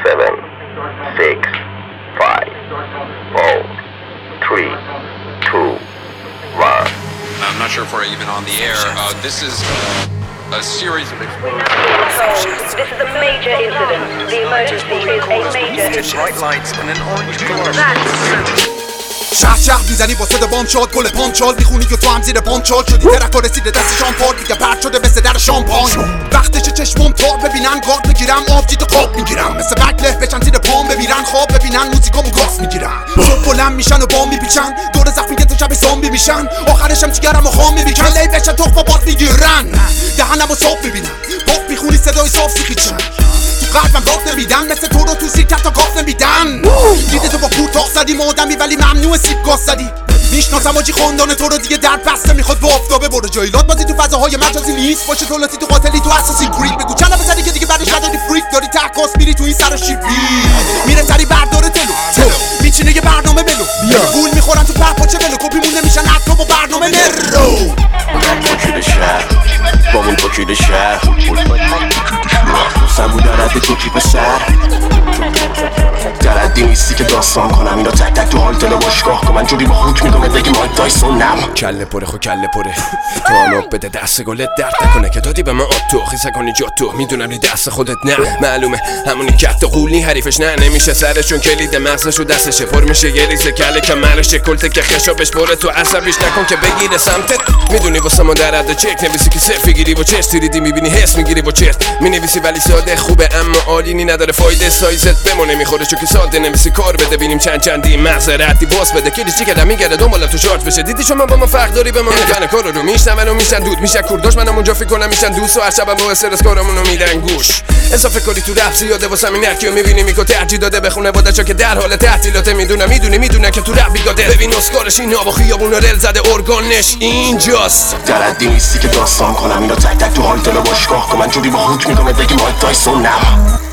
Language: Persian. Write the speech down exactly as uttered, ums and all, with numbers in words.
seven, six, five, four, three, two, one. I'm not sure if we're even on the air. Uh, this is a series of This is a major incident. The emergency is a major incident. Bright lights and an orange glow. شهر شهر میزنی با صدا بام شد گل پانچال میخونی که تو هم زیر پانچال شدی درک و رسیده دست شامپال دیگه پرد شده مثل در شامپان وقتش چشمم تار ببینن گارد بگیرم آب جیت خواب میگیرم مثل بکله بشن زیر پام بمیرن خواب ببینن موزیکامو گاز میگیرم صبح بلند میشن و بام میپیچن دور زخمی که تو شب زامبی میشن آخرشم جیگرم و خام میبیچن لی بشن تخم و باد میگیرن دهنم و صاف میبینن پاپ میخونی صدای صاف سیخیچن تو قلبم راه نمیدن مثل تو رو تو سیرکت تا گاف نمیدن دیده تو با کوتاه زدی مادمی ولی ممنوع سیب گاز زدی میشناسم آجی خاندان تو رو دیگه درد بسته میخواد با آفتابه برو جایلات بازی تو فضاهای مجازی نیست باشه تولاتی تو قاتلی تو اساسی گریپ بگو چند بزنی که دیگه بعدش نداری فریک داری تکاس میری تو این سر شیپی میره سری برداره تلو تلو میچینه یه برنامه بلو گول میخورن تو پهپاچه بلو کپی مون نمیشن حتی با برنامه نرو پاکید شهر بامون پاکید شهر سمو درد تو کی پسر درد نیستی که داستان کنم اینا تک تک تو حال دل باشگاه کن من جوری با خوک میدونه بگی مایک تایسونم کله پره خو کله پره تو هم آب بده دست گلت درد نکنه که دادی به من آب تو خیسه کنی جا تو میدونم لی دست خودت نه معلومه همونی کت قولی حریفش نه نمیشه سرشون کلید مغزش و دستشه پر میشه یه ریزه کله که مرشه کلته که خشابش بره تو عصبیش نکن که بگیره سمتت میدونی واسه ما در حد چک نویسی که صفر گیری با چش تیریدی میبینی حس میگیری با چرت مینویسی ولی ساده خوبه اما عالی نداره فایده سایزت بمونه میخوره چون که ساده نمیسی کار بده ببینیم چند چندی معذرتی باس بده کلیش چی کردم میگرده دنبالم تو شارژ بشه دیدی شما با ما فرق داری به ما میگن کارو رو میشنون و میشن دود میشه کورداش منم اونجا فکر کنم میشن دوست و هر شبم با استرس کارمون رو میدن گوش اضافه کاری تو رپ زیاده واسه همین نکیو میبینی میگه ترجیح داده بخونه بادچا که در حال تعطیلات میدونه میدونه میدونه که تو رپ بیگاده ببین اسکارش این آب و خیابون رل زده ارگانش اینجاست درد نیستی که داستان کنم اینا تک تک تو حال دل باشگاه کن من جوری با خوک میدونه بگی مایک تایسونم